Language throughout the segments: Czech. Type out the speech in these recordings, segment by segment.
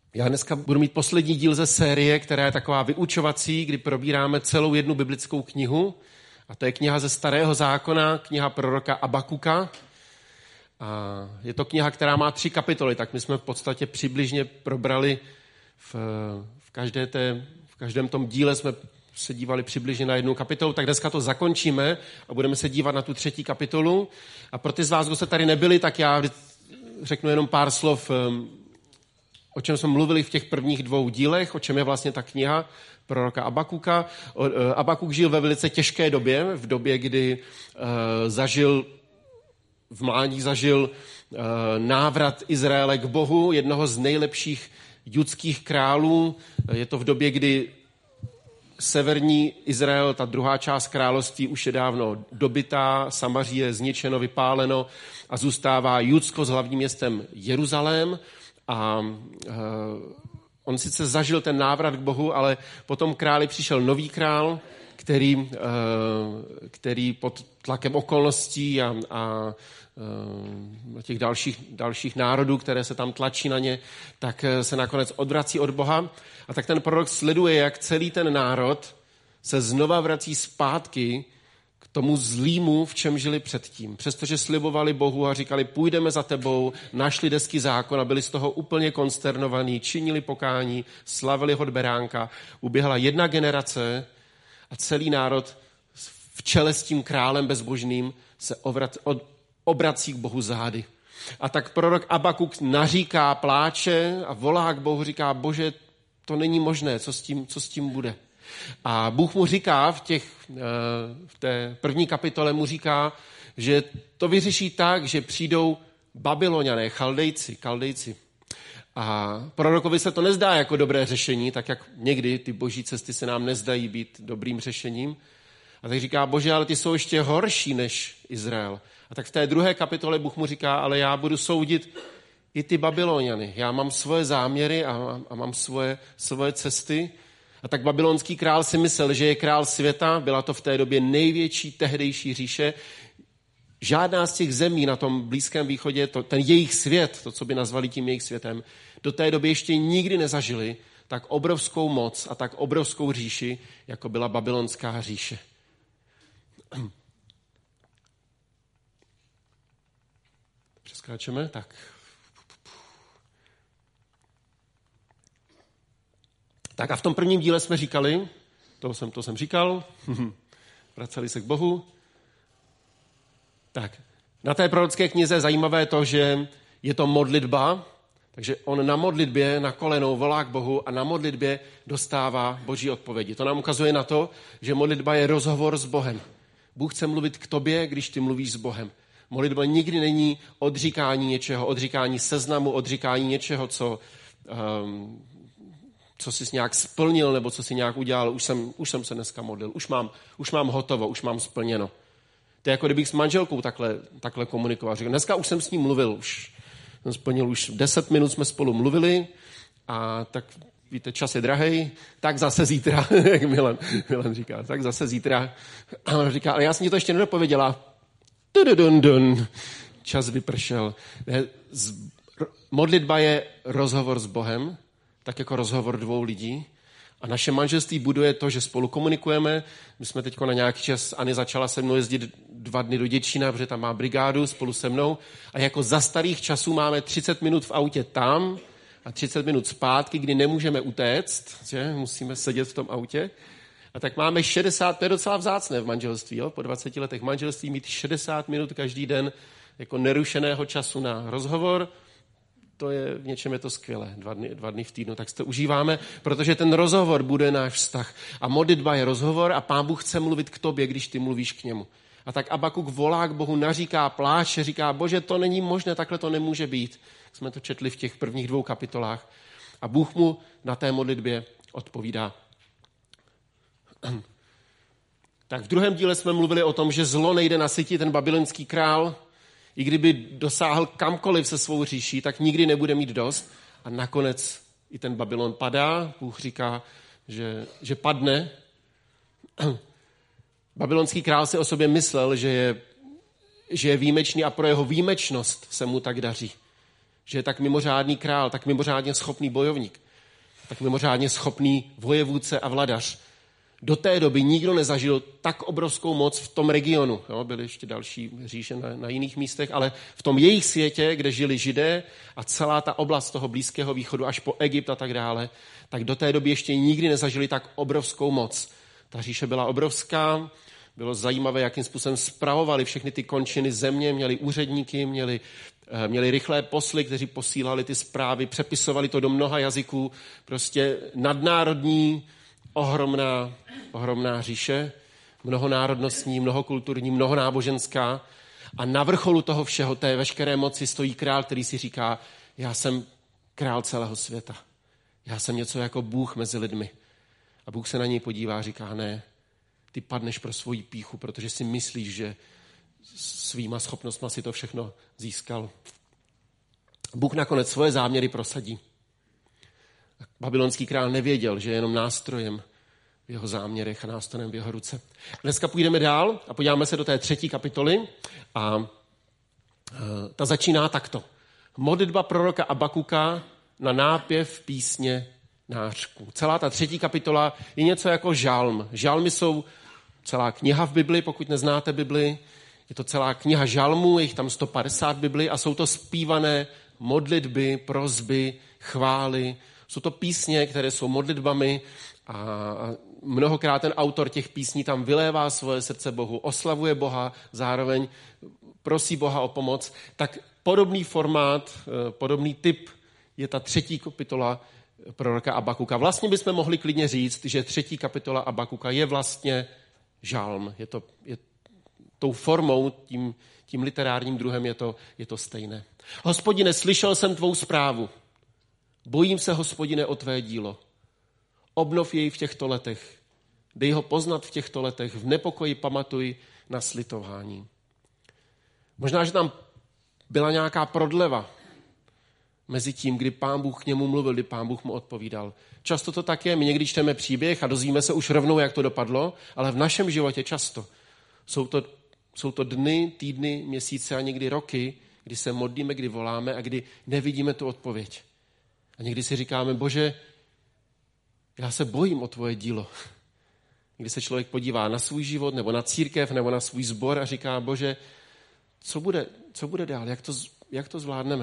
Já dneska budu mít poslední díl ze série, která je taková vyučovací, kdy probíráme celou jednu biblickou knihu. A to je kniha ze Starého zákona, kniha proroka Abakuka. A je to kniha, která má 3 kapitoly, tak my jsme v podstatě přibližně probrali v každém tom díle jsme se dívali přibližně na 1 kapitolu, tak dneska to zakončíme a budeme se dívat na tu 3. kapitolu. A pro ty z vás, kdo jste tady nebyli, tak já řeknu jenom pár slov, o čem jsme mluvili v těch prvních 2 dílech, o čem je vlastně ta kniha proroka Abakuka. Abakuk žil ve velice těžké době, v době, kdy v mládí zažil návrat Izraele k Bohu, jednoho z nejlepších judských králů. Je to v době, kdy severní Izrael, ta druhá část království, už je dávno dobytá, Samaří je zničeno, vypáleno a zůstává Judsko s hlavním městem Jeruzalém. A on sice zažil ten návrat k Bohu, ale potom králi přišel nový král, který pod tlakem okolností a těch dalších národů, které se tam tlačí na ně, tak se nakonec odvrací od Boha. A tak ten prorok sleduje, jak celý ten národ se znova vrací zpátky k tomu zlýmu, v čem žili předtím. Přestože slibovali Bohu a říkali, půjdeme za tebou, našli desky zákona, byli z toho úplně konsternovaní, činili pokání, slavili hod beránka. Uběhla 1 generace a celý národ v čele s tím králem bezbožným se obrací k Bohu zády. A tak prorok Abakuk naříká, pláče a volá k Bohu, říká, Bože, to není možné, co s tím bude. A Bůh mu říká v té 1. kapitole mu říká, že to vyřeší tak, že přijdou Babyloniané, Chaldejci. A prorokovi se to nezdá jako dobré řešení, tak jak někdy ty boží cesty se nám nezdají být dobrým řešením. A tak říká, Bože, ale ty jsou ještě horší než Izrael. A tak v té 2. kapitole Bůh mu říká, ale já budu soudit i ty Babyloniany. Já mám svoje záměry a mám svoje cesty. A tak babylonský král si myslel, že je král světa, byla to v té době největší tehdejší říše. Žádná z těch zemí na tom Blízkém východě, ten jejich svět, to, co by nazvali tím jejich světem, do té doby ještě nikdy nezažili tak obrovskou moc a tak obrovskou říši, jako byla babylonská říše. Přeskáčeme? Tak. Tak a v tom prvním díle jsme říkali, to jsem říkal, vraceli se k Bohu. Tak, na té prorocké knize je zajímavé to, že je to modlitba, takže on na modlitbě, na kolenou volá k Bohu a na modlitbě dostává boží odpovědi. To nám ukazuje na to, že modlitba je rozhovor s Bohem. Bůh chce mluvit k tobě, když ty mluvíš s Bohem. Modlitba nikdy není odříkání něčeho, odříkání seznamu, odříkání něčeho, co jsi nějak splnil nebo co jsi nějak udělal. Už jsem se dneska modlil, už mám hotovo, už mám splněno. To je jako kdybych s manželkou takhle komunikoval. Říkal, dneska už jsem s ním mluvil, už jsem splnil, už 10 minut jsme spolu mluvili a tak víte, čas je drahej, tak zase zítra, jak Milan říká, tak zase zítra. A on říká, ale já jsem ti to ještě nedopověděla. Čas vypršel. Modlitba je rozhovor s Bohem, tak jako rozhovor 2 lidí. A naše manželství buduje to, že spolu komunikujeme. My jsme teď na nějaký čas, Ani začala se mnou jezdit 2 dny do Děčína, protože tam má brigádu spolu se mnou. A jako za starých časů máme 30 minut v autě tam a 30 minut zpátky, kdy nemůžeme utéct, že? Musíme sedět v tom autě. A tak máme 60, to je docela vzácné v manželství, jo? Po 20 letech manželství mít 60 minut každý den jako nerušeného času na rozhovor. V něčem je to skvělé, 2 dny v týdnu, tak si to užíváme, protože ten rozhovor bude náš vztah. A modlitba je rozhovor a Pán Bůh chce mluvit k tobě, když ty mluvíš k němu. A tak Abakuk volá k Bohu, naříká, pláče, říká, Bože, to není možné, takhle to nemůže být. Jsme to četli v těch prvních 2 kapitolách. A Bůh mu na té modlitbě odpovídá. Tak v 2. díle jsme mluvili o tom, že zlo nejde nasytit, ten babylonský král, i kdyby dosáhl kamkoliv se svou říší, tak nikdy nebude mít dost. A nakonec i ten Babylon padá. Bůh říká, že padne. Babylonský král si o sobě myslel, že je výjimečný a pro jeho výjimečnost se mu tak daří. že je tak mimořádný král, tak mimořádně schopný bojovník, tak mimořádně schopný vojevůdce a vladař. Do té doby nikdo nezažil tak obrovskou moc v tom regionu. Jo, byly ještě další říše na jiných místech, ale v tom jejich světě, kde žili Židé a celá ta oblast toho Blízkého východu až po Egypt a tak dále, tak do té doby ještě nikdy nezažili tak obrovskou moc. Ta říše byla obrovská, bylo zajímavé, jakým způsobem spravovali všechny ty končiny země, měli úředníky, měli rychlé posly, kteří posílali ty zprávy, přepisovali to do mnoha jazyků, prostě nadnárodní, ohromná říše, mnohonárodnostní, mnohokulturní, mnohonáboženská a na vrcholu toho všeho, té veškeré moci stojí král, který si říká, já jsem král celého světa. Já jsem něco jako Bůh mezi lidmi. A Bůh se na něj podívá a říká, ne, ty padneš pro svoji pýchu, protože si myslíš, že svýma schopnostma si to všechno získal. Bůh nakonec svoje záměry prosadí. Babylonský král nevěděl, že je jenom nástrojem v jeho záměrech a nástrojem v jeho ruce. Dneska půjdeme dál a podíváme se do té 3. kapitoly a ta začíná takto. Modlitba proroka Abakuka na nápěv písně nářků. Celá ta 3. kapitola je něco jako žalm. Žalmy jsou celá kniha v Bibli, pokud neznáte Bibli. Je to celá kniha žalmů, je jich tam 150 v Bibli a jsou to zpívané modlitby, prosby, chvály. Jsou to písně, které jsou modlitbami a mnohokrát ten autor těch písní tam vylévá svoje srdce Bohu, oslavuje Boha, zároveň prosí Boha o pomoc. Tak podobný formát, podobný typ je ta 3. kapitola proroka Abakuka. Vlastně bychom mohli klidně říct, že 3. kapitola Abakuka je vlastně žalm. Je tou formou, tím literárním druhem je to stejné. Hospodine, slyšel jsem tvou zprávu. Bojím se, Hospodine, o tvé dílo. Obnov jej v těchto letech. Dej ho poznat v těchto letech. V nepokoji pamatuj na slitování. Možná, že tam byla nějaká prodleva mezi tím, kdy Pán Bůh k němu mluvil, kdy Pán Bůh mu odpovídal. Často to tak je. My někdy čteme příběh a dozvíme se už rovnou, jak to dopadlo, ale v našem životě často jsou to dny, týdny, měsíce a někdy roky, kdy se modlíme, kdy voláme a kdy nevidíme tu odpověď. A někdy si říkáme, Bože, já se bojím o tvoje dílo. Kdy se člověk podívá na svůj život, nebo na církev, nebo na svůj sbor a říká, Bože, co bude dál, jak to zvládneme?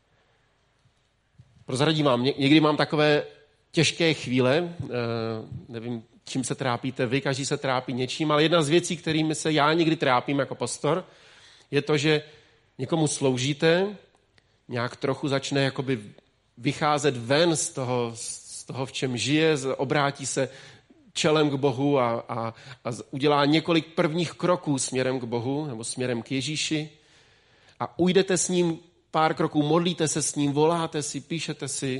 Prozradím vám, někdy mám takové těžké chvíle, nevím, čím se trápíte vy, každý se trápí něčím, ale jedna z věcí, kterými se já někdy trápím jako pastor, je to, že někomu sloužíte, nějak trochu začne jakoby vycházet ven z toho, v čem žije, obrátí se čelem k Bohu a udělá několik prvních kroků směrem k Bohu nebo směrem k Ježíši a ujdete s ním pár kroků, modlíte se s ním, voláte si, píšete si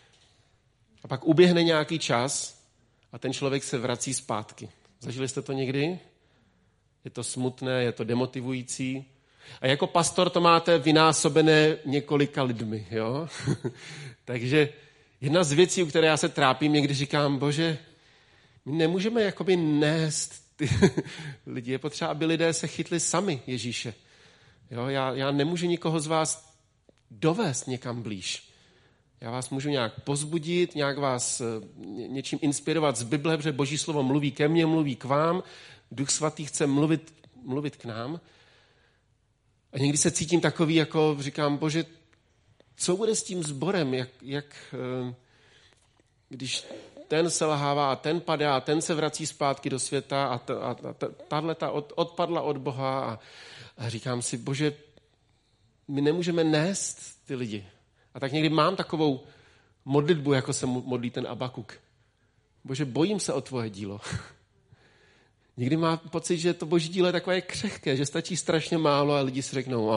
a pak uběhne nějaký čas a ten člověk se vrací zpátky. Zažili jste to někdy? Je to smutné, je to demotivující. A jako pastor to máte vynásobené několika lidmi. Jo? Takže jedna z věcí, u které já se trápím, někdy říkám, Bože, my nemůžeme jakoby nést ty lidi. Je potřeba, aby lidé se chytli sami Ježíše. Jo? Já nemůžu nikoho z vás dovést někam blíž. Já vás můžu nějak pozbudit, nějak vás něčím inspirovat z Bible, protože Boží slovo mluví ke mně, mluví k vám, Duch Svatý chce mluvit k nám. A někdy se cítím takový, jako říkám, Bože, co bude s tím sborem, když ten selhává a ten padá a ten se vrací zpátky do světa a tahleta odpadla od Boha a říkám si, Bože, my nemůžeme nést ty lidi. A tak někdy mám takovou modlitbu, jako se modlí ten Abakuk. Bože, bojím se o tvoje dílo. Někdy má pocit, že to Boží dílo je takové křehké, že stačí strašně málo a lidi si řeknou,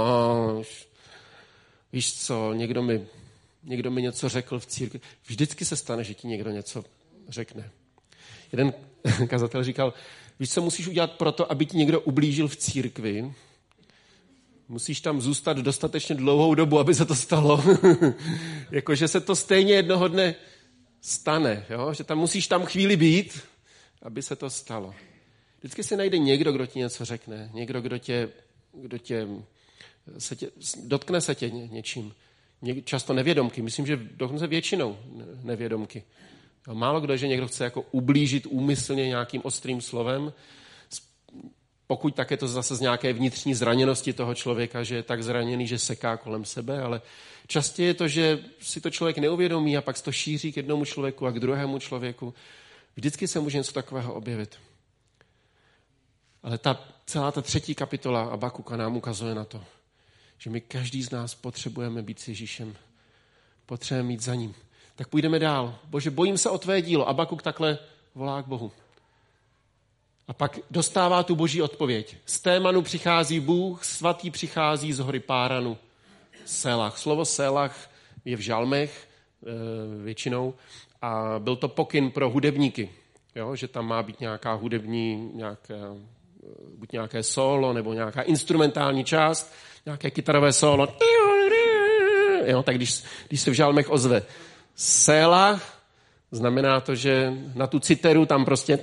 víš co, někdo mi něco řekl v církvi. Vždycky se stane, že ti někdo něco řekne. Jeden kazatel říkal, víš, co musíš udělat proto, aby ti někdo ublížil v církvi? Musíš tam zůstat dostatečně dlouhou dobu, aby se to stalo. Jakože se to stejně jednoho dne stane. Jo? Že tam musíš tam chvíli být, aby se to stalo. Vždycky se najde někdo, kdo ti něco řekne. Někdo, dotkne se tě něčím. často nevědomky, myslím, že dokonce většinou nevědomky. Málo kdo, že někdo chce jako ublížit úmyslně nějakým ostrým slovem, pokud tak je to zase z nějaké vnitřní zraněnosti toho člověka, že je tak zraněný, že seká kolem sebe, ale častěji je to, že si to člověk neuvědomí a pak se to šíří k jednomu člověku a k druhému člověku. Vždycky se může něco takového objevit. Ale celá ta 3. kapitola Abakuka nám ukazuje na to, že my každý z nás potřebujeme být s Ježíšem. Potřebujeme mít za ním. Tak půjdeme dál. Bože, bojím se o tvé dílo. Abakuk takhle volá k Bohu. A pak dostává tu boží odpověď. Z Témanu přichází Bůh, svatý přichází z hory Páranu. Selach. Slovo selach je v žalmech většinou a byl to pokyn pro hudebníky. Jo? Že tam má být nějaká hudební, buď nějaké solo nebo nějaká instrumentální část, nějaké kytarové solo. Jo? Tak když se v žalmech ozve selach, znamená to, že na tu citeru tam prostě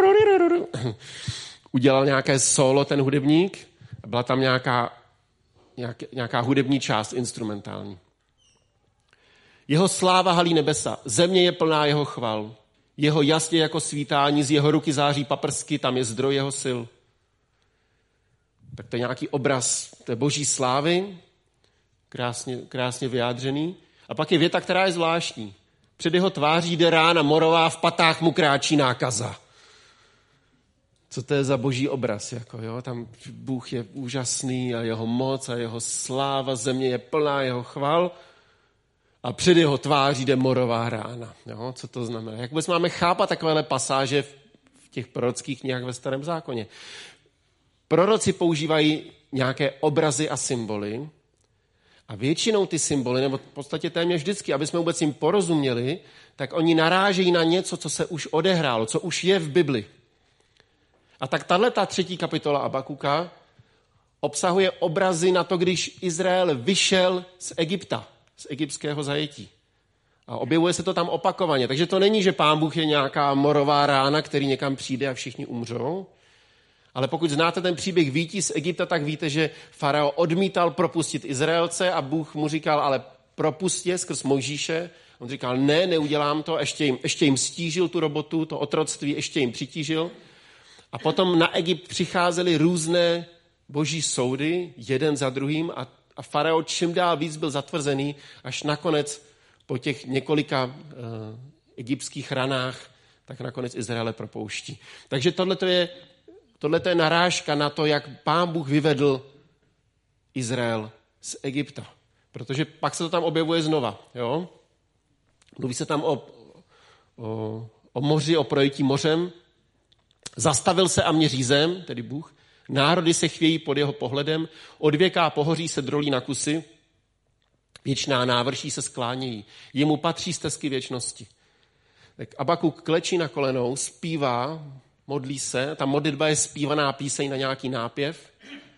udělal nějaké solo ten hudebník a byla tam nějaká hudební část instrumentální. Jeho sláva halí nebesa, země je plná jeho chval. Jeho jas je jako svítání, z jeho ruky září paprsky, tam je zdroj jeho sil. Tak to je nějaký obraz té boží slávy, krásně vyjádřený. A pak je věta, která je zvláštní. Před jeho tváří jde rána morová, v patách mu kráčí nákaza. Co to je za boží obraz? Tam Bůh je úžasný a jeho moc a jeho sláva, země je plná jeho chval a před jeho tváří jde morová rána. Jo? Co to znamená? Jak vůbec máme chápat takovéhle pasáže v těch prorockých knihách ve Starém zákoně? Proroci používají nějaké obrazy a symboly a většinou ty symboly, nebo v podstatě téměř vždycky, aby jsme vůbec jim porozuměli, tak oni narážejí na něco, co se už odehrálo, co už je v Bibli. A tak tato 3. kapitola Abakuka obsahuje obrazy na to, když Izrael vyšel z Egypta, z egyptského zajetí. A objevuje se to tam opakovaně. Takže to není, že Pán Bůh je nějaká morová rána, který někam přijde a všichni umřou. Ale pokud znáte ten příběh výjití z Egypta, tak víte, že farao odmítal propustit Izraelce a Bůh mu říkal, ale propust je skrz Mojžíše. On říkal, ne, neudělám to, ještě jim stížil tu robotu, to otroctví, ještě jim přitížil. A potom na Egypt přicházely různé boží soudy, jeden za druhým a farao čím dál víc byl zatvrzený, až nakonec po těch několika egyptských ranách, tak nakonec Izraele propouští. Takže tohle je narážka na to, jak Pán Bůh vyvedl Izrael z Egypta. Protože pak se to tam objevuje znova. Jo? Mluví se tam o moři, o projití mořem. Zastavil se a měří zem, tedy Bůh. Národy se chvějí pod jeho pohledem. Odvěká pohoří se drolí na kusy. Věčná návrší se sklánějí. Jemu patří stezky věčnosti. Tak Abakuk klečí na kolenou, zpívá, modlí se. Ta modlitba je zpívaná píseň na nějaký nápěv.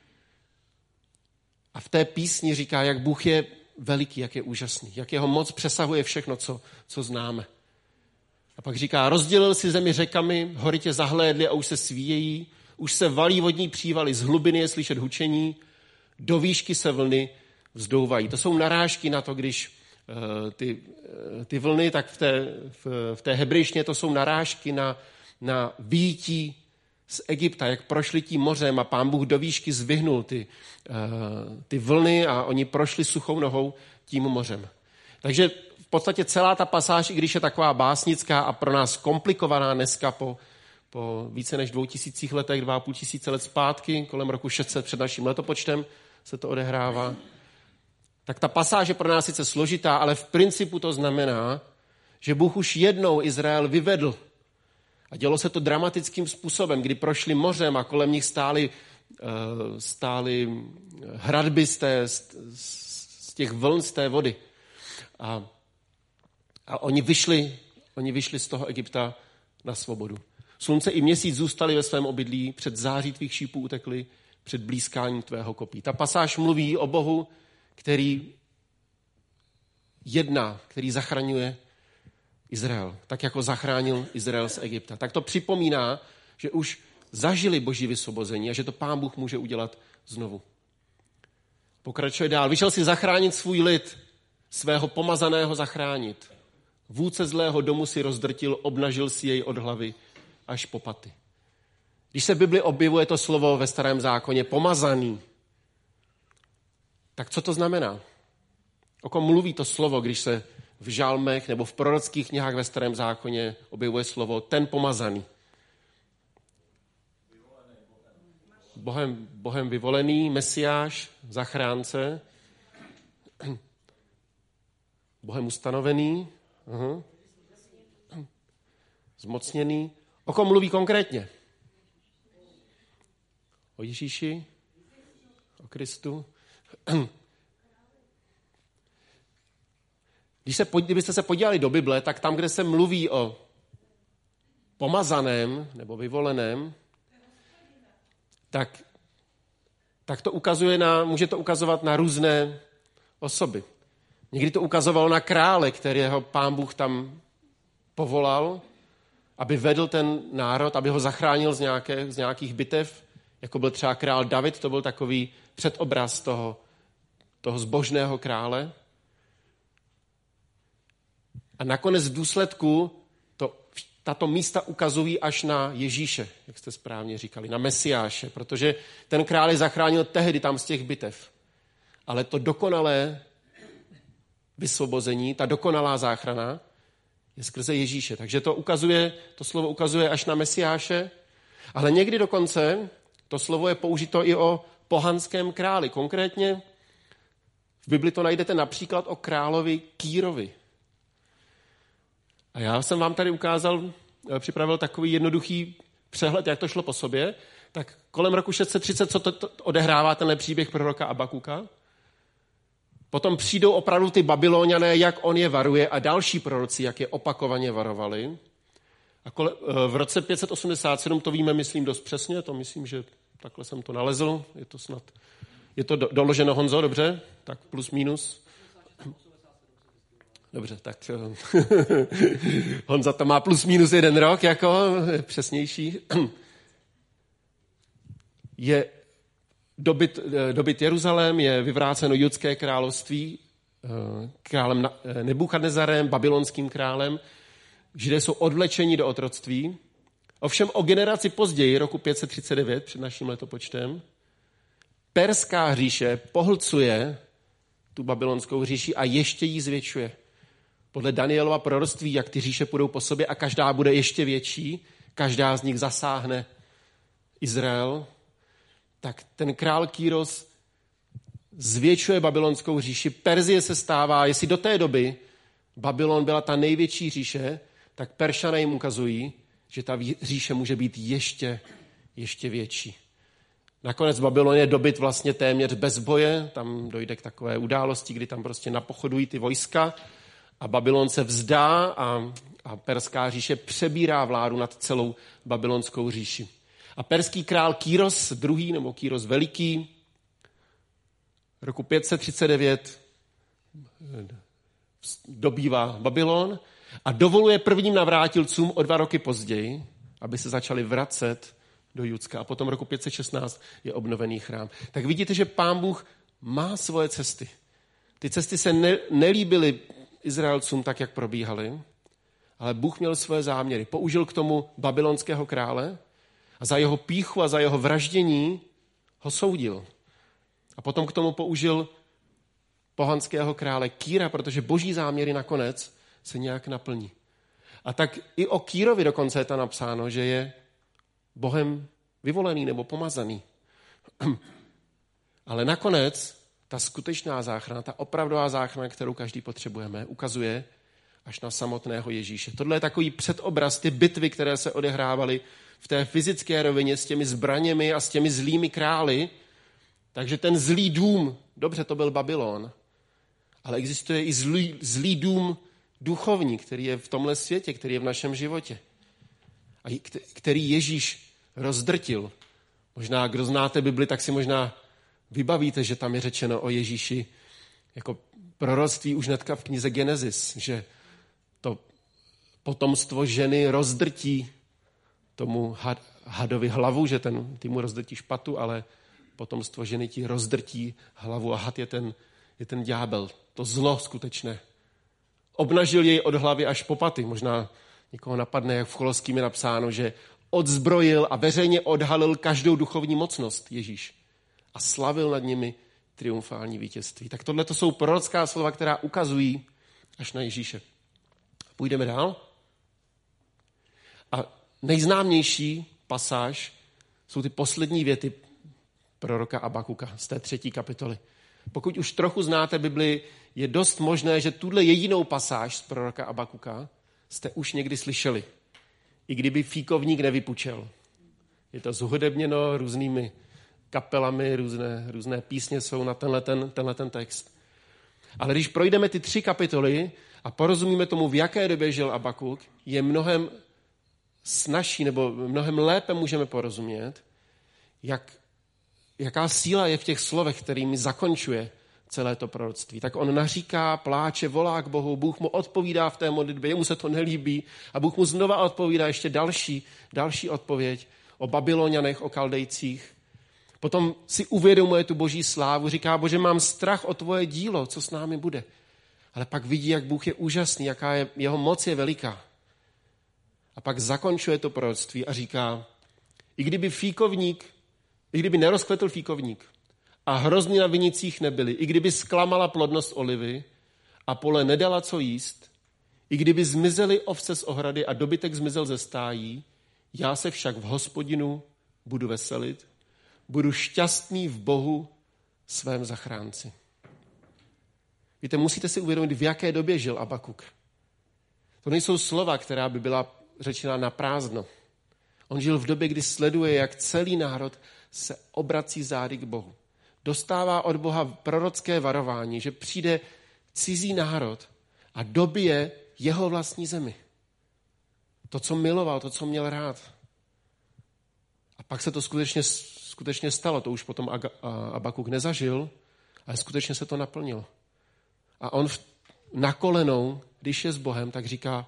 A v té písni říká, jak Bůh je veliký, jak je úžasný, jak jeho moc přesahuje všechno, co známe. A pak říká, rozdělil si zemi řekami, hory tě zahlédly a už se svíjejí, už se valí vodní přívaly, z hlubiny je slyšet hučení, do výšky se vlny vzdouvají. To jsou narážky na to, když ty vlny, tak v té hebrejštině to jsou narážky na výjití z Egypta, jak prošli tím mořem a Pán Bůh do výšky zvyhnul ty vlny a oni prošli suchou nohou tím mořem. Takže v podstatě celá ta pasáž, i když je taková básnická a pro nás komplikovaná dneska po více než 2000 letech, 2500 let zpátky, kolem roku 600 před naším letopočtem se to odehrává, tak ta pasáž je pro nás sice složitá, ale v principu to znamená, že Bůh už jednou Izrael vyvedl. A dělo se to dramatickým způsobem, kdy prošli mořem a kolem nich stály hradby z těch vln, z té vody. A oni vyšli z toho Egypta na svobodu. Slunce i měsíc zůstali ve svém obydlí, před září tvých šípů utekli, před blízkáním tvého kopí. Ta pasáž mluví o Bohu, který jedná, který zachraňuje Izrael, tak jako zachránil Izrael z Egypta. Tak to připomíná, že už zažili boží vysvobození a že to Pán Bůh může udělat znovu. Pokračuje dál. Vyšel si zachránit svůj lid, svého pomazaného zachránit. Vůdce zlého domu si rozdrtil, obnažil si jej od hlavy až po paty. Když se v Bibli objevuje to slovo ve Starém zákoně pomazaný, tak co to znamená? O kom mluví to slovo, když se v žalmech nebo v prorockých knihách ve Starém zákoně objevuje slovo ten pomazaný? Bohem vyvolený, Mesiáš, zachránce, Bohem ustanovený, zmocněný. O kom mluví konkrétně? O Ježíši? O Kristu? Kdybyste se podívali do Bible, tak tam, kde se mluví o pomazaném nebo vyvoleném, tak to může to ukazovat na různé osoby. Někdy to ukazovalo na krále, kterého Pán Bůh tam povolal, aby vedl ten národ, aby ho zachránil z nějakých bitev, jako byl třeba král David, to byl takový předobraz toho zbožného krále. A nakonec v důsledku tato místa ukazují až na Ježíše, jak jste správně říkali, na Mesiáše, protože ten král je zachránil tehdy tam z těch bitev. Ale to dokonalé vysvobození, ta dokonalá záchrana je skrze Ježíše. Takže to slovo ukazuje až na Mesiáše, ale někdy dokonce to slovo je použito i o pohanském králi. Konkrétně v Bibli to najdete například o královi Kýrovi. A já jsem vám tady připravil takový jednoduchý přehled, jak to šlo po sobě. Tak kolem roku 630, co to odehrává tenhle příběh proroka Abakuka. Potom přijdou opravdu ty Babyloniané, jak on je varuje a další proroci, jak je opakovaně varovali. A v roce 587, to víme, myslím, dost přesně, to myslím, že takhle jsem to nalezl, je to doloženo, Honzo, dobře? Tak plus minus. Dobře, tak Honza to má plus minus 1 rok, jako přesnější. Je dobyt Jeruzalém, je vyvráceno judské království králem Nebuchadnezarem, babylonským králem. Židé jsou odvlečeni do otroctví. Ovšem o generaci později, roku 539, před naším letopočtem, perská říše pohlcuje tu babylonskou říši a ještě ji zvětšuje. Podle Danielova proroctví, jak ty říše půjdou po sobě a každá bude ještě větší, každá z nich zasáhne Izrael, tak ten král Kýros zvětšuje babylonskou říši. Perzie se stává, jestli do té doby Babylon byla ta největší říše, tak Peršané jim ukazují, že ta říše může být ještě větší. Nakonec Babylon je dobyt vlastně téměř bez boje, tam dojde k takové události, kdy tam prostě napochodují ty vojska a Babylon se vzdá a perská říše přebírá vládu nad celou babylonskou říši. A perský král Kýros II. Nebo Kýros Veliký roku 539 dobývá Babylon a dovoluje prvním navrátilcům o 2 roky později, aby se začali vracet do Judska. A potom roku 516 je obnovený chrám. Tak vidíte, že Pán Bůh má svoje cesty. Ty cesty se nelíbily Izraelcům tak, jak probíhaly, ale Bůh měl svoje záměry. Použil k tomu babylonského krále a za jeho pýchu a za jeho vraždění ho soudil. A potom k tomu použil pohanského krále Kýra, protože boží záměry nakonec se nějak naplní. A tak i o Kýrovi dokonce je tam napsáno, že je Bohem vyvolený nebo pomazaný. Ale nakonec ta skutečná záchrana, ta opravdová záchrana, kterou každý potřebujeme, ukazuje až na samotného Ježíše. Tohle je takový předobraz, ty bitvy, které se odehrávaly v té fyzické rovině s těmi zbraněmi a s těmi zlými králi. Takže ten zlý dům, dobře, to byl Babylon, ale existuje i zlý dům duchovní, který je v tomhle světě, který je v našem životě. A který Ježíš rozdrtil. Možná, kdo znáte Bibli, tak si možná vybavíte, že tam je řečeno o Ježíši jako proroctví už hnedka v knize Genesis, že to potomstvo ženy rozdrtí tomu hadovi hlavu, že ty mu rozdrtí špatu, ale potomstvo ženy ti rozdrtí hlavu a had je ten ďábel. to zlo skutečné. Obnažil jej od hlavy až po paty. Možná někoho napadne, jak v Koloským je napsáno, že odzbrojil a veřejně odhalil každou duchovní mocnost Ježíš a slavil nad nimi triumfální vítězství. Tak tohle to jsou prorocká slova, která ukazují až na Ježíše. Půjdeme dál. A nejznámější pasáž jsou ty poslední věty proroka Abakuka z té 3. kapitoly. Pokud už trochu znáte Bibli, je dost možné, že tuhle jedinou pasáž z proroka Abakuka jste už někdy slyšeli. I kdyby fíkovník nevypučel. Je to zhudebněno různými kapelami, různé písně jsou na tenhle text. Ale když projdeme ty 3 kapitoly a porozumíme tomu, v jaké době žil Abakuk, je mnohem snazší nebo mnohem lépe můžeme porozumět, jaká síla je v těch slovech, kterými zakončuje celé to proroctví. Tak on naříká, pláče, volá k Bohu, Bůh mu odpovídá v té modlitbě, jemu se to nelíbí a Bůh mu znova odpovídá ještě další odpověď o Babylonianech, o Kaldejcích. Potom si uvědomuje tu boží slávu, říká, Bože, mám strach o tvoje dílo, co s námi bude. Ale pak vidí, jak Bůh je úžasný, jaká je, jeho moc je veliká. A pak zakončuje to proroctví a říká, i kdyby nerozkvetl fíkovník a hrozny na vinicích nebyly, i kdyby zklamala plodnost olivy a pole nedala co jíst, i kdyby zmizely ovce z ohrady a dobytek zmizel ze stájí, já se však v Hospodinu budu veselit, budu šťastný v Bohu svém zachránci. Víte, musíte si uvědomit, v jaké době žil Abakuk. To nejsou slova, která by byla řečena na prázdno. On žil v době, kdy sleduje, jak celý národ se obrací zády k Bohu. Dostává od Boha prorocké varování, že přijde cizí národ a dobije jeho vlastní zemi. To, co miloval, to, co měl rád. A pak se to skutečně stalo. To už potom Abakuk nezažil, ale skutečně se to naplnilo. A on na kolenou, když je s Bohem, tak říká,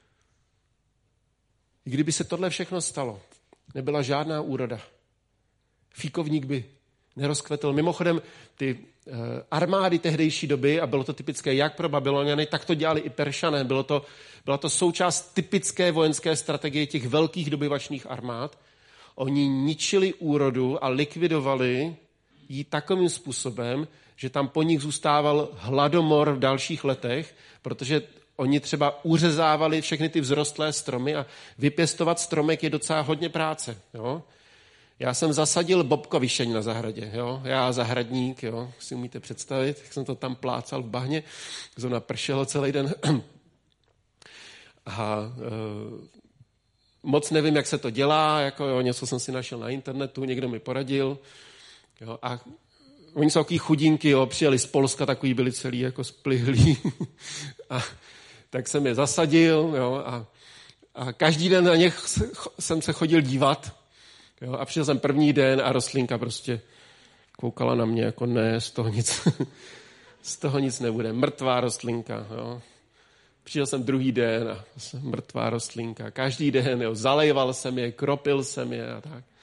i kdyby se tohle všechno stalo, nebyla žádná úroda. Fíkovník by nerozkvetl. Mimochodem, ty armády tehdejší doby, a bylo to typické jak pro Babyloniany, tak to dělali i Peršané. Byla to součást typické vojenské strategie těch velkých dobyvačných armád. Oni ničili úrodu a likvidovali ji takovým způsobem, že tam po nich zůstával hladomor v dalších letech, protože oni třeba uřezávali všechny ty vzrostlé stromy a vypěstovat stromek je docela hodně práce. Jo? Já jsem zasadil bobkovišeň na zahradě. Jo? Já zahradník, jo? Si umíte představit, jak jsem to tam plácal v bahně, zrovna pršelo celý den. A moc nevím, jak se to dělá, něco jsem si našel na internetu, někdo mi poradil. Jo? A oni jsou takový chudinky, jo? Přijeli z Polska, takový byli celý jako splihlí. A tak jsem je zasadil, jo? A každý den na něch jsem se chodil dívat. Jo? A přišel jsem první den a rostlinka prostě koukala na mě jako ne, z toho nic nebude. Mrtvá rostlinka. Jo? Přišel jsem druhý den a mrtvá rostlinka. Každý den, jo? Zalejval jsem je, kropil jsem je a tak.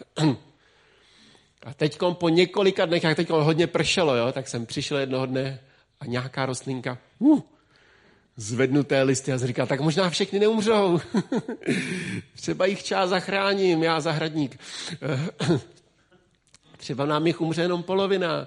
A teďkom po několika dnech, jak teďkom hodně pršelo, jo? Tak jsem přišel jednoho dne a nějaká rostlinka zvednuté listy a říkal, tak možná všechny neumřou. Třeba jich část zachráním, já zahradník. Třeba nám jich umře jenom polovina.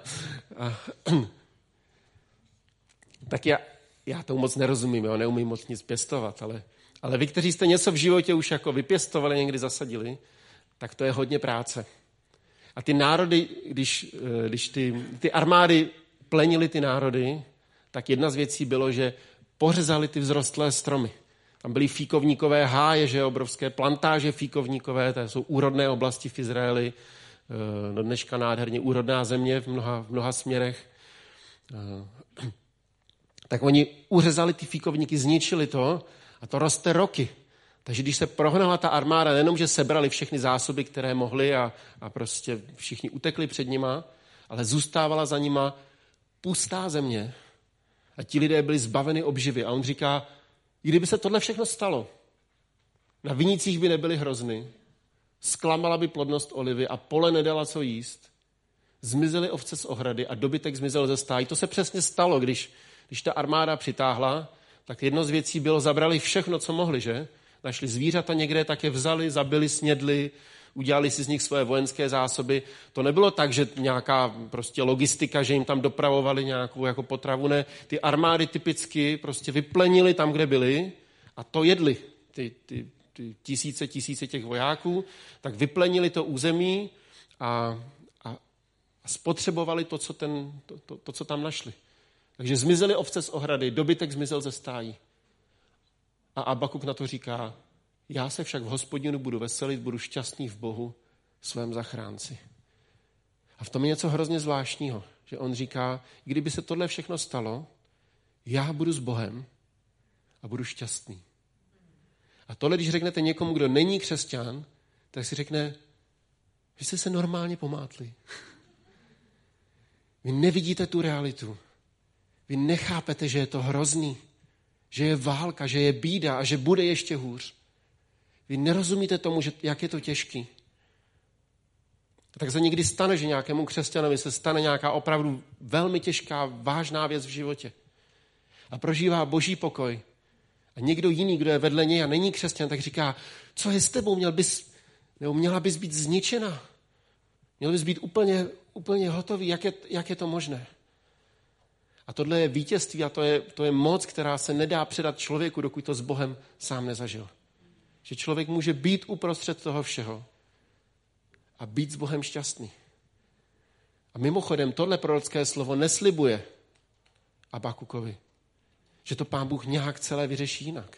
Tak já tomu moc nerozumím, jo? Neumím moc nic pěstovat, ale vy, kteří jste něco v životě už jako vypěstovali, někdy zasadili, tak to je hodně práce. A ty národy, když ty armády plenily ty národy, tak jedna z věcí bylo, že pořezali ty vzrostlé stromy. Tam byly fíkovníkové háje, že obrovské plantáže fíkovníkové, to jsou úrodné oblasti v Izraeli, do dneška nádherně úrodná země v mnoha směrech. Tak oni uřezali ty fíkovníky, zničili to a to roste roky. Takže když se prohnala ta armáda, nejenom, že sebrali všechny zásoby, které mohli a prostě všichni utekli před nima, ale zůstávala za nima pustá země a ti lidé byli zbaveni obživy. A on říká, kdyby se tohle všechno stalo, na vinicích by nebyly hrozny, zklamala by plodnost olivy a pole nedala co jíst, zmizely ovce z ohrady a dobytek zmizel ze stájí. To se přesně stalo, Když ta armáda přitáhla, tak jedno z věcí bylo, zabrali všechno, co mohli, že? Našli zvířata někde, tak je vzali, zabili, snědli, udělali si z nich svoje vojenské zásoby. To nebylo tak, že nějaká prostě logistika, že jim tam dopravovali nějakou jako potravu, ne. Ty armády typicky prostě vyplenili tam, kde byli a to jedli. Ty tisíce těch vojáků, tak vyplenili to území a spotřebovali to, co tam našli. Takže zmizely ovce z ohrady, dobytek zmizel ze stájí. A Abakuk na to říká, já se však v Hospodinu budu veselit, budu šťastný v Bohu, svém zachránci. A v tom je něco hrozně zvláštního, že on říká, kdyby se tohle všechno stalo, já budu s Bohem a budu šťastný. A tohle, když řeknete někomu, kdo není křesťan, tak si řekne, vy jste se normálně pomátli. Vy nevidíte tu realitu. Vy nechápete, že je to hrozný, že je válka, že je bída a že bude ještě hůř. Vy nerozumíte tomu, jak je to těžký. A tak se někdy stane, že nějakému křesťanovi se stane nějaká opravdu velmi těžká, vážná věc v životě. A prožívá boží pokoj. A někdo jiný, kdo je vedle něj a není křesťan, tak říká, co je s tebou, měla bys být zničena. Měl bys být úplně hotový, jak je to možné. A tohle je vítězství a to je moc, která se nedá předat člověku, dokud to s Bohem sám nezažil. Že člověk může být uprostřed toho všeho a být s Bohem šťastný. A mimochodem, tohle prorocké slovo neslibuje Abakukovi, že to Pán Bůh nějak celé vyřeší jinak.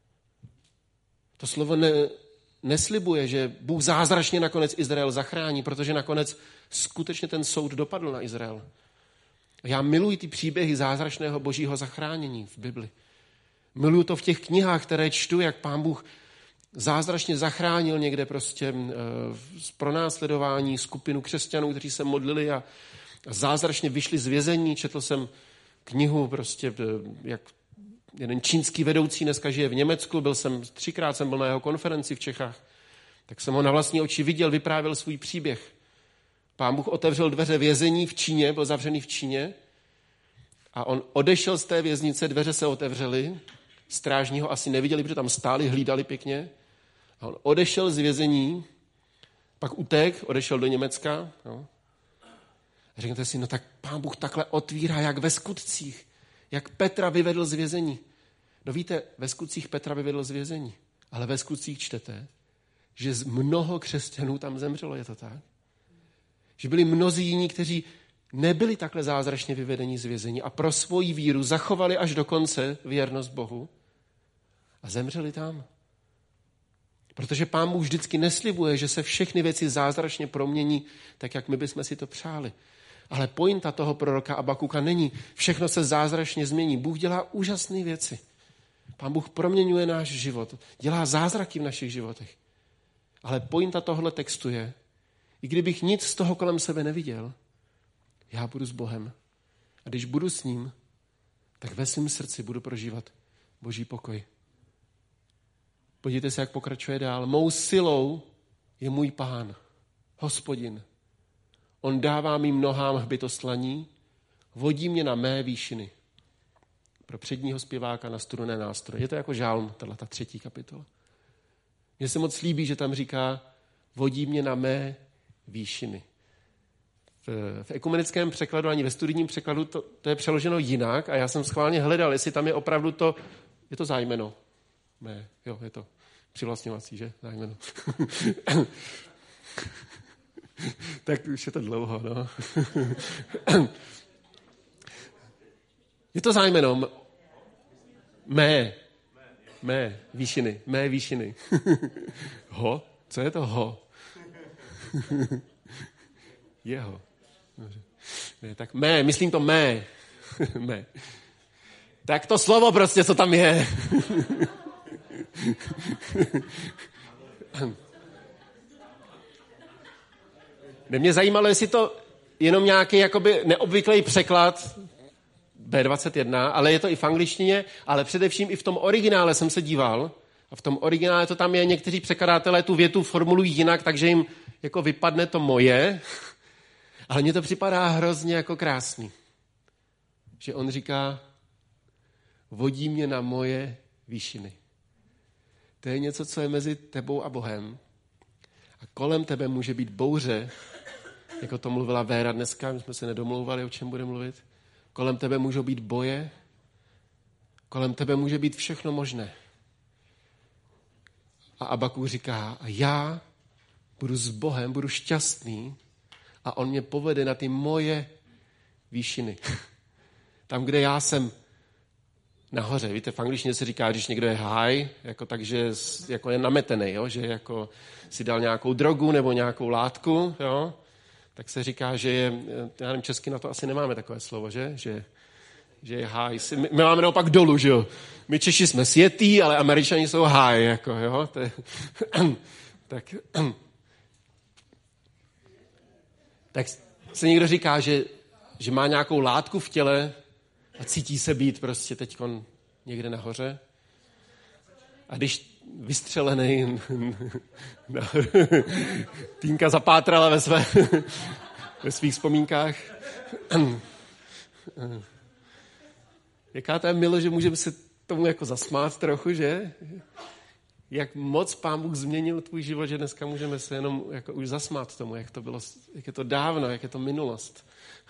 To slovo neslibuje, že Bůh zázračně nakonec Izrael zachrání, protože nakonec skutečně ten soud dopadl na Izrael. Já miluji ty příběhy zázračného božího zachránění v Bibli. Miluji to v těch knihách, které čtu, jak Pán Bůh zázračně zachránil někde prostě z pronásledování skupinu křesťanů, kteří se modlili a zázračně vyšli z vězení. Četl jsem knihu prostě, jak jeden čínský vedoucí dneska žije v Německu, třikrát jsem byl na jeho konferenci v Čechách, tak jsem ho na vlastní oči viděl, vyprávěl svůj příběh. Pán Bůh otevřel dveře vězení v Číně, byl zavřený v Číně a on odešel z té věznice, dveře se otevřely, strážní ho asi neviděli, protože tam stáli, hlídali pěkně. A on odešel z vězení, pak odešel do Německa. No. A řeknete si, no tak Pán Bůh takhle otvírá, jak ve Skutcích, jak Petra vyvedl z vězení. No víte, ve Skutcích Petra vyvedl z vězení, ale ve Skutcích čtete, že mnoho křesťanů tam zemřelo, je to tak? Že byli mnozí jiní, kteří nebyli takhle zázračně vyvedení z vězení a pro svoji víru zachovali až do konce věrnost Bohu a zemřeli tam. Protože Pán Bůh vždycky neslibuje, že se všechny věci zázračně promění, tak jak my bychom si to přáli. Ale pointa toho proroka Abakuka není, všechno se zázračně změní. Bůh dělá úžasné věci. Pán Bůh proměňuje náš život, dělá zázraky v našich životech. Ale pointa tohle textu je, i kdybych nic z toho kolem sebe neviděl, já budu s Bohem. A když budu s ním, tak ve svém srdci budu prožívat boží pokoj. Podívejte se, jak pokračuje dál. Mou silou je můj Pán, Hospodin. On dává mým nohám hbytoslaní, vodí mě na mé výšiny. Pro předního zpěváka na strunné nástroje. Je to jako žálm, ta 3. kapitola. Mně se moc líbí, že tam říká, vodí mě na mé výšiny. V ekumenickém překladu, ani ve studijním překladu to je přeloženo jinak a já jsem schválně hledal, jestli tam je opravdu je to zájmeno. Jo, je to přivlastňovací, že? Zájmeno. Tak už je to dlouho, no. Je to zájmeno. Mé výšiny. Ho? Co je to ho? Jeho. Ne, tak myslím to mé. Tak to slovo prostě, co tam je. Mě zajímalo, jestli to jenom nějaký jakoby neobvyklý překlad B21, ale je to i v angličtině, ale především i v tom originále jsem se díval. A v tom originále to tam je, někteří překladatelé tu větu formulují jinak, takže jim jako vypadne to moje, ale mně to připadá hrozně jako krásný. Že on říká, vodí mě na moje výšiny. To je něco, co je mezi tebou a Bohem. A kolem tebe může být bouře, jako to mluvila Véra dneska, my jsme se nedomlouvali, o čem bude mluvit. Kolem tebe můžou být boje, kolem tebe může být všechno možné. A Abakuk říká, a já budu s Bohem, budu šťastný a on mě povede na ty moje výšiny. Tam, kde já jsem nahoře. Víte, v angličtině se říká, když někdo je high, jako takže jako je nametený, jo? Že jako si dal nějakou drogu nebo nějakou látku, jo? Tak se říká, že je, já nevím, česky na to asi nemáme takové slovo, že je high. My máme naopak dolů, že jo. My Češi jsme světí, ale Američani jsou high, jako, jo. To je, tak se někdo říká, že má nějakou látku v těle a cítí se být prostě teďkon někde nahoře. A když vystřelený Týnka zapátrala ve svých vzpomínkách. Jaká to je milo, že můžeme se tomu jako zasmát trochu, že? Jak moc Pán Bůh změnil tvůj život, že dneska můžeme se jenom jako už zasmát tomu, jak to bylo, jak je to dávno, jak je to minulost.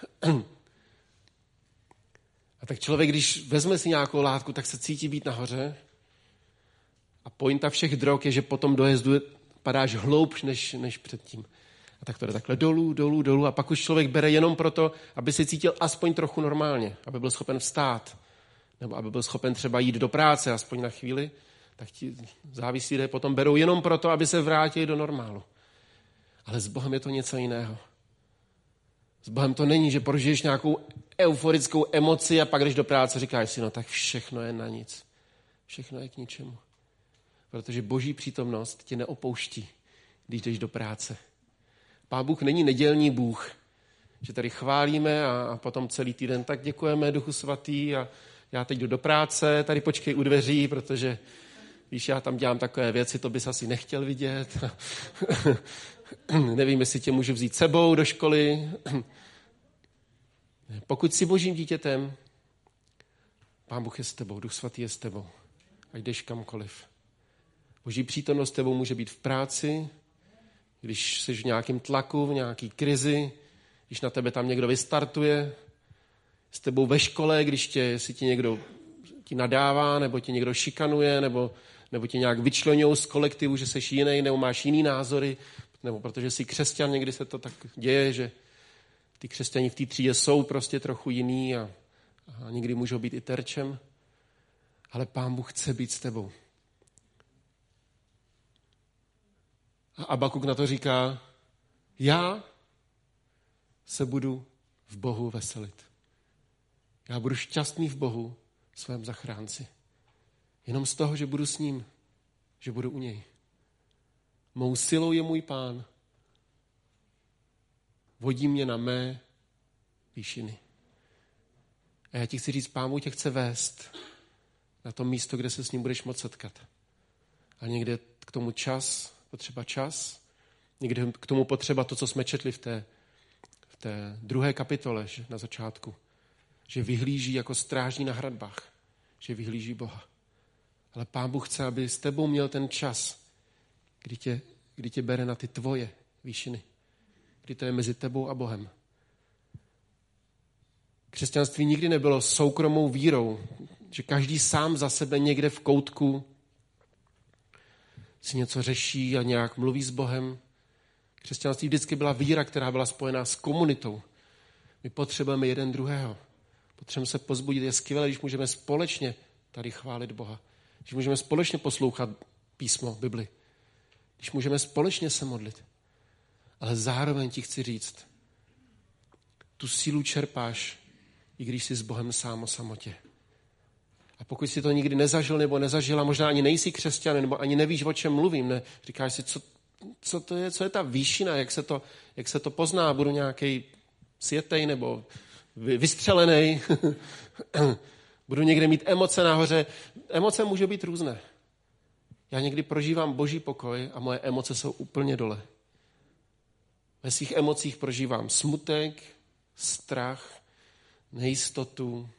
A tak člověk, když vezme si nějakou látku, tak se cítí být nahoře. A pointa všech drog je, že po tom dojezdu padáš hloubš než předtím. A tak to jde takhle dolů a pak už člověk bere jenom proto, aby se cítil aspoň trochu normálně, aby byl schopen vstát, nebo aby byl schopen třeba jít do práce aspoň na chvíli, tak ti závislí lidé potom berou jenom proto, aby se vrátili do normálu. Ale s Bohem je to něco jiného. S Bohem to není, že prožiješ nějakou euforickou emoci a pak jdeš do práce a říkáš si, no tak všechno je na nic. Všechno je k ničemu. Protože Boží přítomnost tě neopouští, když jdeš do práce. Pán Bůh není nedělní Bůh, že tady chválíme a potom celý týden tak děkujeme Duchu Svatý a já teď jdu do práce, tady počkej u dveří, protože víš, já tam dělám takové věci, to bys asi nechtěl vidět. Nevím, jestli tě můžu vzít sebou do školy. Pokud jsi Božím dítětem, Pán Bůh je s tebou, Duch Svatý je s tebou. A jdeš kamkoliv. Boží přítomnost s tebou může být v práci, když jsi v nějakém tlaku, v nějaký krizi, když na tebe tam někdo vystartuje, s tebou ve škole, když si ti někdo ti nadává, nebo tě někdo šikanuje, nebo tě nějak vyčleňují z kolektivu, že jsi jiný, nebo máš jiný názory, nebo protože jsi křesťan, někdy se to tak děje, že ty křesťani v té třídě jsou prostě trochu jiný a někdy můžou být i terčem. Ale Pán Bůh chce být s tebou. A Abakuk na to říká, já se budu v Bohu veselit. Já budu šťastný v Bohu, svém zachránci. Jenom z toho, že budu s ním, že budu u něj. Mou silou je můj Pán. Vodí mě na mé výšiny. A já ti chci říct, Pán Bůh tě chce vést na to místo, kde se s ním budeš moct setkat. A někde k tomu potřeba čas, někde k tomu potřeba to, co jsme četli v té 2. kapitole na začátku. Že vyhlíží jako strážní na hradbách. Že vyhlíží Boha. Ale Pán Bůh chce, aby s tebou měl ten čas, kdy tě bere na ty tvoje výšiny. Kdy to je mezi tebou a Bohem. Křesťanství nikdy nebylo soukromou vírou, že každý sám za sebe někde v koutku si něco řeší a nějak mluví s Bohem. Křesťanství vždycky byla víra, která byla spojená s komunitou. My potřebujeme jeden druhého. Potřebujeme se pozbudit. Je skvělé, když můžeme společně tady chválit Boha. Když můžeme společně poslouchat písmo, Bibli. Když můžeme společně se modlit. Ale zároveň ti chci říct, tu sílu čerpáš, i když jsi s Bohem sám o samotě. A pokud jsi to nikdy nezažil nebo nezažila, možná ani nejsi křesťan, nebo ani nevíš, o čem mluvím, ne? Říkáš si, co to je, co je ta výšina, jak se to pozná, budu nějaký světej nebo vystřelený, budu někde mít emoce nahoře. Emoce můžou být různé. Já někdy prožívám Boží pokoj a moje emoce jsou úplně dole. Ve svých emocích prožívám smutek, strach, nejistotu,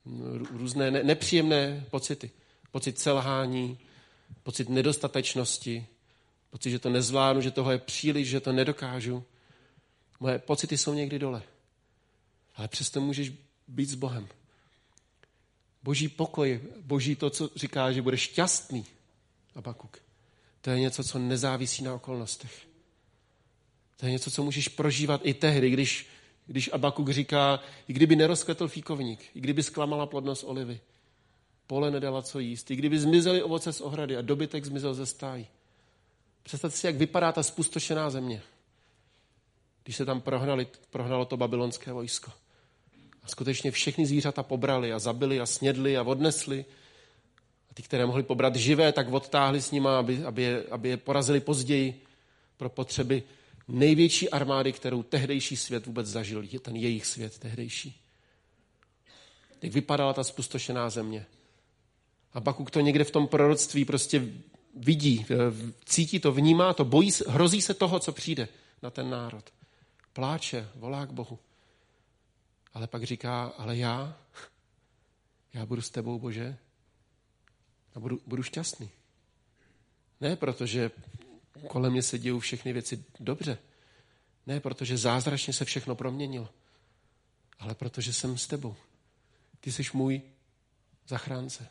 různé nepříjemné pocity. Pocit selhání, pocit nedostatečnosti, pocit, že to nezvládnu, že toho je příliš, že to nedokážu. Moje pocity jsou někdy dole. Ale přesto můžeš být s Bohem. Boží pokoj, boží to, co říká, že budeš šťastný, Habakuk. To je něco, co nezávisí na okolnostech. To je něco, co můžeš prožívat i tehdy, když Habakuk říká, i kdyby nerozkvetl fíkovník, i kdyby zklamala plodnost olivy, pole nedala co jíst, i kdyby zmizely ovoce z ohrady a dobytek zmizel ze stájí. Představte si, jak vypadá ta spustošená země, když se tam prohnalo to babylonské vojsko. A skutečně všechny zvířata pobrali a zabili a snědli a odnesli. A ty, které mohli pobrat živé, tak odtáhli s nima, aby je porazili později pro potřeby největší armády, kterou tehdejší svět vůbec zažil. Je ten jejich svět tehdejší. Jak vypadala ta spustošená země. A Habakuk to někde v tom proroctví prostě vidí, cítí to, vnímá to, hrozí se toho, co přijde na ten národ. Pláče, volá k Bohu. Ale pak říká, ale já budu s tebou, Bože, a budu šťastný. Ne protože kolem mě se dějou všechny věci dobře. Ne protože zázračně se všechno proměnilo. Ale protože jsem s tebou. Ty jsi můj zachránce.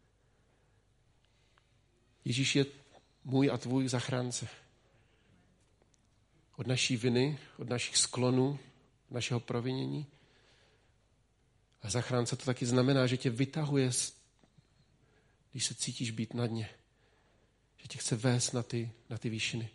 Ježíš je můj a tvůj zachránce. Od naší viny, od našich sklonů, našeho provinění. A zachránce to taky znamená, že tě vytahuje, když se cítíš být na dně. Že tě chce vést na ty výšiny.